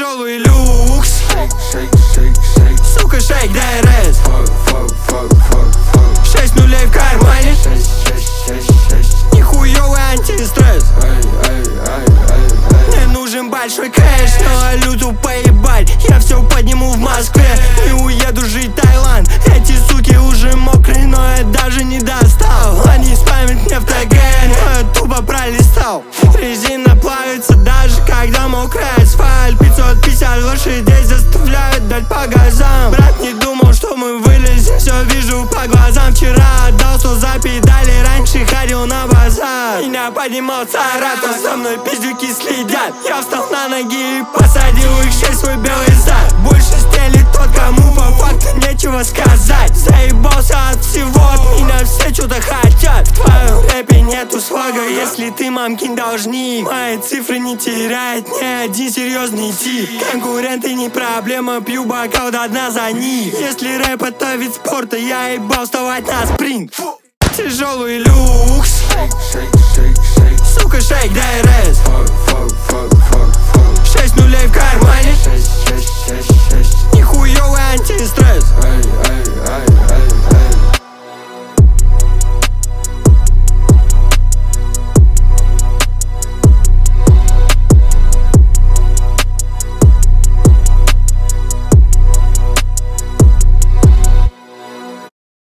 Тяжелый люкс. Сука, шейк, дай рэс. 6 нулей в кармане. Нихуёвый антистресс. Мне нужен большой кэш, но валюту поебать. Я все подниму в Москве. Не уеду жить в Таиланд. Эти суки уже мокрые, но я даже не достал. Они спамят мне в ТГ, но я тупо пролистал. Резина плавится даже когда мокрый асфальт. 550 лошадей заставляют дать по газам. Брат не думал, что мы вылезем, все вижу по глазам. Вчера отдал 100 за педали, раньше ходил на базар. Меня поднимал Саратов, со мной пиздюки следят. Я встал на ноги и посадил их 6 свой белый зад. Больше стелит тот, кому по факту нечего сказать. Заебался от всего, от меня все что-то хотят. В твоем рэпе нету слога, если ты мамкин должник. Мои цифры не теряет ни один серьезный тип. Конкуренты не проблема, пью бокал до дна за них. Если рэп это вид спорта, я ебал вставать на спринт. Тяжелый люкс. Сука, шейк, дай рэп.